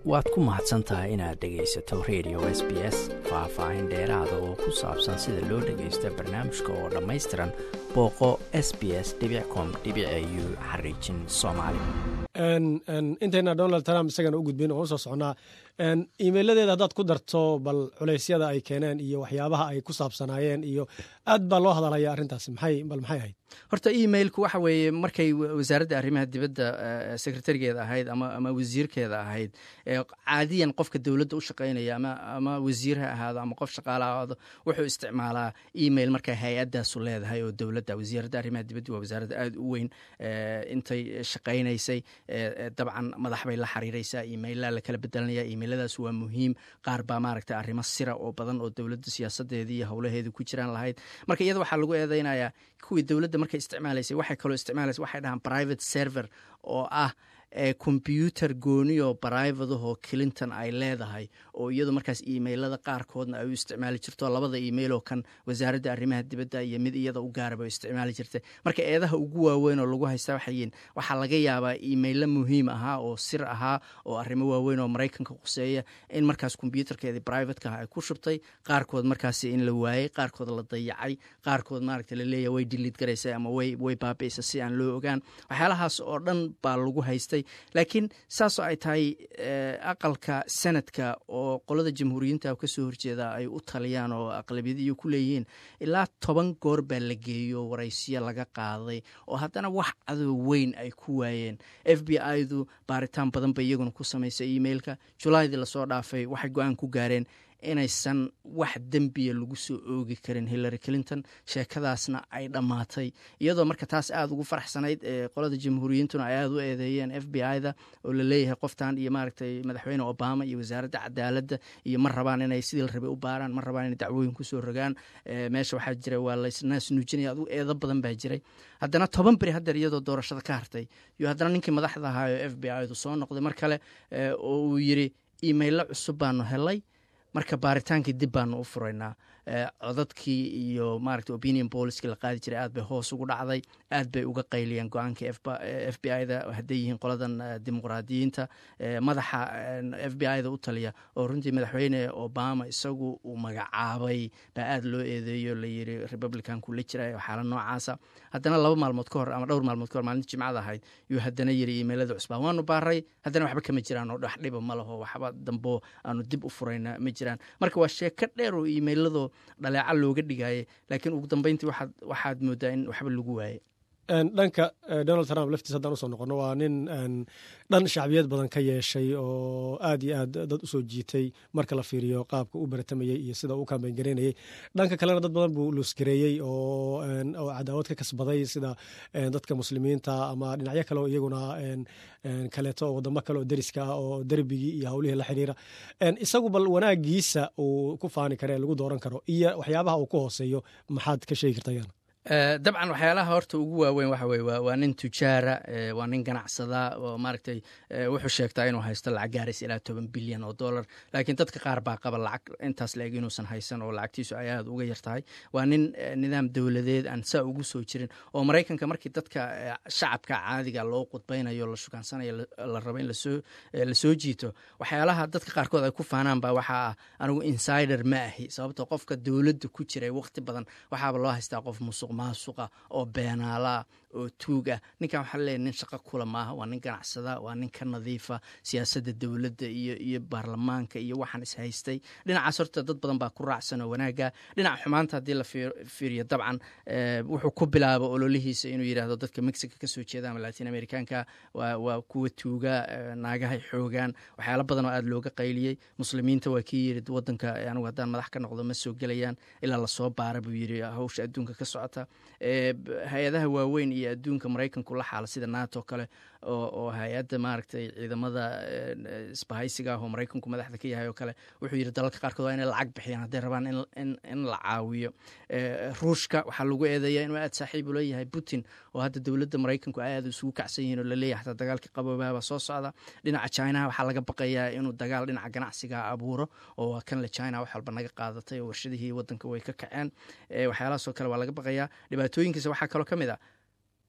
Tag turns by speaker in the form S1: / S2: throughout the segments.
S1: waad ku mahadsantahay inaad dhegaysato radio SBS faahfaahin dheeraada oo ku saabsan sida loo dhagaysto barnaamijka oo dhammaystiran booqo sbs.com.au xariijin soomaali.
S2: intayna Donald Trump isagana u gudbin oo soo socnaa email-adeeda haddaad ku darto bal culeysyada ay keeneen iyo waxyaabaha ay ku saabsanaayeen iyo aad baa loo hadalaya arrintaasi maxay ahayd
S1: horta emailku waxa weeye markay wasaaradda arrimaha dibadda sekretarigeeda ahayd ama wasiirkeeda ahayd caadiyan qofka dowladda u shaqaynaya ama wasiir ha ahaado ama qof shaqaale ha ahaado wuxuu isticmaalaa email markay hay-addaasu leedahay oo dowladda wasaaradda arrimaha dibadda waa wasaaradda aada u weyn intay shaqaynaysay dabcan madax bay la xiriiraysaa emailaa la kala bedelanaya emailadaas waa muhiim qaar baa maaragtay arrimo sira oo badan oo dowladda siyaasadeedii iyo howlaheedii ku jiraan lahayd marka iyada waxaa lagu eedeynayaa kuwii dowladda markay isticmaalaysay waxay kaloo isticmaalaysa waxay dhahaan private server oo ah combyuter gooniyo barivadahoo clinton ay leedahay oo iyadu markaas emailada qaarkoodna ay u isticmaali jirto labada emailoo kan wasaaradda arrimaha dibadda iyo mid iyada u gaaraba o isticmaali jirtay marka eedaha ugu waaweyn oo lagu haystaa waxayiin waxaa laga yaabaa emailo muhiim ahaa oo sir ahaa oo arrimo waaweyn oo maraykanka quseeya in markaas kombyuterkeedii brivatekaha ay ku shubtay qaarkood markaasi in la waayey qaarkood la dayacay qaarkood maaragta laleeyahy way diliid garaysay ama way baabi'aysa si aan loo ogaan waxyaalahaas oo dhan baa lagu haystay laakiin saasoo ay tahay aqalka senadka oo qolada jamhuuriyiinta ka soo horjeeda ay u taliyaan oo aqlabiyadiiyo ku leeyihiin ilaa 10 goor baa la geeyo waraysiyo laga qaaday oo haddana wax cadow weyn ay ku waayeen FBI-du baaritaan badan bay iyaguna ku samaysay emailka julaydii lasoo dhaafay waxay go-aan ku gaareen inaysan wax dembiya lagu soo oogi karin Hillary Clinton sheekadaasna ay dhammaatay iyadoo marka taas aada ugu faraxsanayd qolada jamhuuriyiintuna ay aada u eedeeyeen FBI-da oo la leeyahay qoftan iyo maaragtay madaxweyne Obama iyo wasaaradda cadaaladda iyo ma rabaan inay sidii la rabay u baaraan ma rabaan inay dacwooyin kusoo rogaan meesha waxaa jira waa laysnaas nuujinaya adigu eedo badan baa jiray haddana 10 beri haddeer iyadoo doorashada ka hartay iyo haddana ninkii madaxda ahaa oo FBI-du soo noqday mar kale oo uu yidhi emailo cusub baanu helay marka baaritaankii dib baanu u furaynaa codadkii iyo maaragta opinion poliskii la qaadi jiray aad bay hoos ugu dhacday aad bay uga qayliyeen go-aanka FBI-da hadday yihiin qoladan dimuqraadiyiinta madaxa FBI-da u taliya oo runtii madaxweyne Obama isagu uu magacaabay baa aad loo eedeeyo la yiri republicanku la jiray xaalad noocaasa haddana 2 maalmood ka hor ama dhowr maalmood ka hor maalintii jimcada ahayd yuu haddana yiri emailada cusbaa waanu baaray haddana waxba kama jiraan oo wax dhiba ma laho waxba dambo aanu dib u furayna ma jiraan marka waa sheeko dheer oo emailado dhaleeca looga dhigayay laakiin ugu dambeyntii waxaad moodaa in waxba lagu waayay
S2: dhanka Donald Trump laftiis haddaan usoo noqono waa nin dhan shacbiyad badan ka yeeshay oo aad iyo aad dad usoo jiitay marka la fiiriyo qaabka u baratamayey iyo sida uu kambeyn garaynayay dhanka kalena dad badan buu luusgareeyey oo cadaawad ka kasbaday sida dadka muslimiinta ama dhinacyo kale oo iyaguna kaleeto oo wadamo kale oo deriska ah oo derbigii iyo howlihii la xiriira isagu bal wanaagiisa uu ku faani kare lagu dooran karo iyo waxyaabaha uu ku hooseeyo maxaad ka sheegi kartayaan
S1: dabcan waxyaalaha horta ugu waaweyn waxa weye waa nin tujaara waa nin ganacsada oo maaragtay wuxuu sheegtaa inuu haysto lacag gaaraysa ilaa $10 bilyan laakiin dadka qaar baa qaba lacag intaas la-eg inuusan haysan oo lacagtiisu ay aada uga yartahay waa nin nidaam dowladeed aan saa ugu soo jirin oo maraykanka markii dadka shacabka caadiga loo qudbaynayo la shukaansanayo la rabo in lasoo jiito waxyaalaha dadka qaarkood ay ku faanaan baa waxaa ah anigu insider ma ahi sababtoo qofka dowladda ku jiray waqti badan waxaaba loo haystaa qof musuq maasuqa oo beenaalaa oo tuuga ninkan waxaa leeyahay nin shaqo kula maaha waa nin ganacsada waa nin ka nadiifa siyaasadda dowladda iyo baarlamaanka iyo waxaan ishaystay dhinacaas horta dad badan baa ku raacsan oo wanaaga dhinaca xumaanta haddii la fiiriyo dabcan wuxuu ku bilaabo ololihiisa inuu yidhaahdo dadka Mexico ka soo jeeda ama Latin Americanka waa kuwa tuuga naagahay xoogaan waxyaalo badan oo aada looga qayliyey muslimiinta waa kii yidhi waddanka anigu haddaan madax ka noqdo ma soo gelayaan ilaa lasoo baara buu yidhi hawsha adduunka ka socota hay-adaha waaweyn iyo adduunka maraykanku la xaala sida NATO kale oo hay-adda maaragtay ciidamada isbahaysiga ah oo maraykanku madaxda ka yahay oo kale wuxuu yidhi dalalka qaarkood waa inay lacag bixiyaan hadday rabaan in la caawiyo ruushka waxaa lagu eedeeyaa inuu aad saaxiib ula yahay Putin oo hadda dowladda maraykanku ay aad isugu kacsan yihiin oo la leeyahay xataa dagaalkii qaboobaaba soo socda dhinaca China waxaa laga baqayaa inuu dagaal dhinaca ganacsiga abuuro oo kan le China wax walba naga qaadatay oo warshadihii waddanka way ka kaceen waxyaalahaas oo kale waa laga baqayaa dhibaatooyinkiisa waxaa kaloo ka mid ah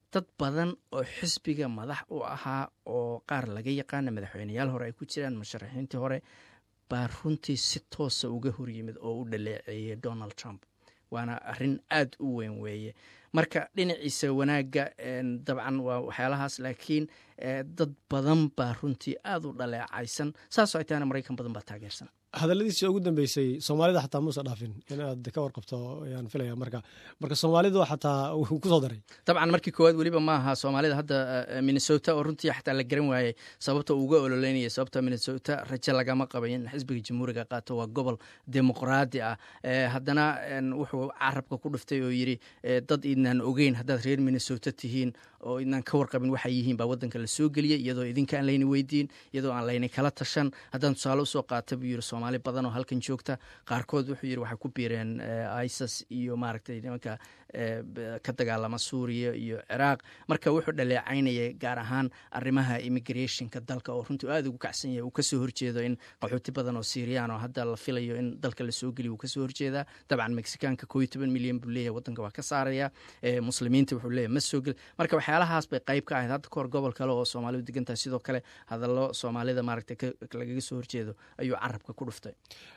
S1: dad badan oo xisbiga madax u ahaa oo qaar laga yaqaana madaxweyneyaal hore ay ku jiraan musharaxiintii hore baa runtii si toosa uga horyimid oo u dhaleeceeyey Donald Trump. waana arrin aad u weyn weeye. marka dhinaciisa wanaagga dabcan waa waxyaalahaas, laakiin dad badan baa runtii aad u dhaleecaysan, saasoo ay tahayna Maraykan badan baa taageersan.
S2: hadalladiisii ugu dambeysay Soomaalida xataa muusa dhaafin inaad ka warqabto ayaan filaya. marka Soomaalidu xataa uu ku soo daray.
S1: dabcan markii koowaad weliba ma aha Soomaalida hadda Minnesota oo runtii xataa la garan waayey sababta uga ololeynaya, sababta Minnesota rajo lagama qabay in xisbiga jamhuuriga qaato, waa gobol dimuqraadi ah. haddana wuxuu carabka ku dhiftay oo yidhi dad idnaan ogeyn haddaad reer Minnesota tihiin oo idnaan ka warqabin waxay yihiin baa waddanka la soo geliyey, iyadoo idinka aan layni weydiin, iyadoo aan layni kala tashan. haddaan tusaale usoo qaata buu yidhi Soomaali badan oo halkan joogta, qaarkood wuxuu yidhi waxay ku biireen ISIS iyo maaragtay nimanka ka dagaalama Suuriya iyo Ciraaq. marka wuxuu dhaleecaynayay gaar ahaan arrimaha immigrationka dalka oo runtii aad ugu kacsan yahay. uu ka soo horjeedo in qaxooti badan oo Siiriyaan oo hadda la filayo in dalka la soo geliyo uu ka soo horjeedaa. dabcan Mexicaanka 11 milyan buu leeyahay, waddanka waa ka saaraya. muslimiinta wuxuu leeyahay ma soo geli. marka waxyaalahaas bay qayb ka ahayd. hadda kahor gobol kale oo Soomaalidu degan tahay sidoo kale hadallo Soomaalida maaragtay lagaga soo horjeedo ayuu carabka ku dhuftay.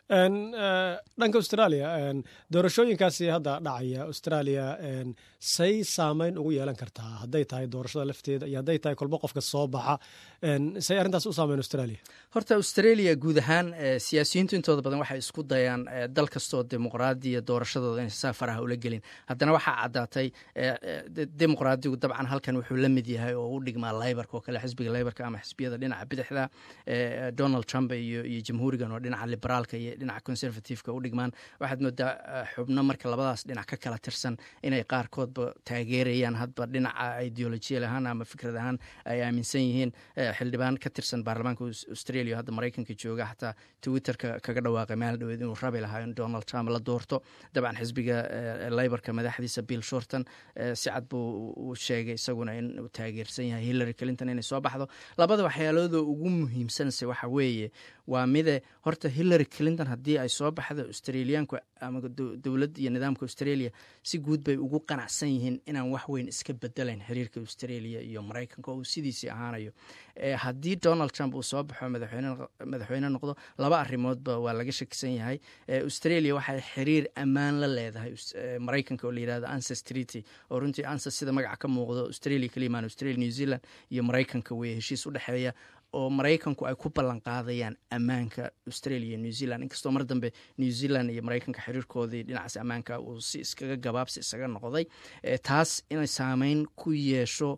S2: dhanka Australia doorashooyinkaasi hadda dhacaya Australia say saameyn ugu yeelan kartaa hadday tahay doorashada lafteeda iyo hadday tahay kolba qofka soo baxa, say arrintaas u saameyn Australia?
S1: horta Australia guud ahaan siyaasiyiintu intooda badan waxay isku dayaan dal kastoo dimuqraadiya doorashadooda inay saa faraha ula gelin. haddana waxaa caddaatay dimuqraadigu dabcan halkan wuxuu la mid yahay oo u dhigmaa Labourka oo kale, xisbiga Labourka ama xisbiyada dhinaca bidixda. Donald Trump iyo jamhuurigan oo dhinaca liberaalka iyo dhinaca conservativeka u dhigmaan. waxaad moodaa xubno marka labadaas dhinac ka kala tirsan inay qaarkoodba taageerayaan hadba dhinaca ideolojiya ahaan ama fikrad ahaan ay aaminsan yihiin. xildhibaan ka tirsan baarlamaanka Australia hadda Maraykanka jooga xataa Twitterka kaga dhawaaqay maalin dhaweed inuu rabi lahaa in Donald Trump la doorto. dabcan xisbiga Labourka madaxdiisa Bill Shorten si cad buu u sheegay isaguna in uu taageersan yahay Hillary Clinton inay soo baxdo. labada waxyaalooda ugu muhiimsanse waxa weeye waa mide horta Hillary Clinton haddii ay soo baxdo Australiyaanku ama dowladda iyo nidaamka Australia si guud bay ugu qanacsan yihiin inaan wax weyn iska bedelayn xiriirka Australia iyo Maraykanka oo sidii ahaanayo. haddii Donald Trump uu soo baxo madaxweyne noqdo, laba arrimoodba waa laga shakisan yahay. Australia waxay xiriir ammaan la leedahay Maraykanka oo la yidhahdo ANZUS Treaty, oo runtii ANZUS sida magaca ka muuqdo Australia kaliya Australia, New Zealand iyo Maraykanka way heshiis u dhexeeya oo Maraykanku ay ku ballan qaadayaan ammaanka Australia iyo New Zealand. inkastoo mar dambe New Zealand iyo Maraykanka xiriirkoodii dhinacaas ammaanka uu si iskaga gabaabsi isaga noqday. taas inay saameyn ku yeesho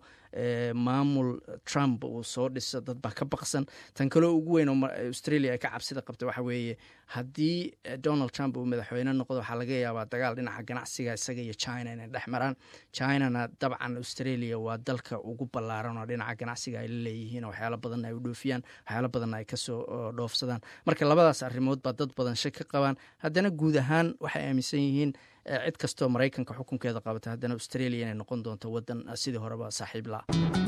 S1: maamul Trump uu soo dhiso dad baa ka baqsan. tan kaloo ugu weyn oo Australia ay ka cabsida qabta waxa weeye haddii Donald Trump uu madaxweyne noqdo waxaa laga yaabaa dagaal dhinaca ganacsiga isaga iyo China inay dhex maraan. Chinana dabcan Australia waa dalka ugu ballaaran oo dhinaca ganacsiga ay leeyihiin, waxyaalo badan ay u dhoofiyaan, waxyaalo badan ay kasoo dhoofsadaan. marka labadaas arrimood baa dad badan shaki ka qabaan. haddana guud ahaan waxay aaminsan yihiin cid kastoo Maraykanka xukunkeeda qabata haddana Australia inay noqon doonto waddan sidii horeba saaxiib la.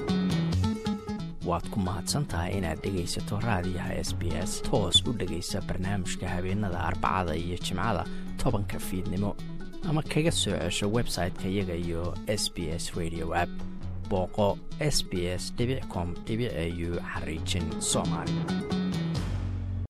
S3: waad ku mahadsantahay inaad dhegaysato raadiyaha SBS. toos u dhegaysa barnaamijka habeenada Arbacada iyo Jimcada 10 fiidnimo, ama kaga soo cesho website-ka iyaga iyo SBS Radio app. booqo sbs.com.au/Soomaali.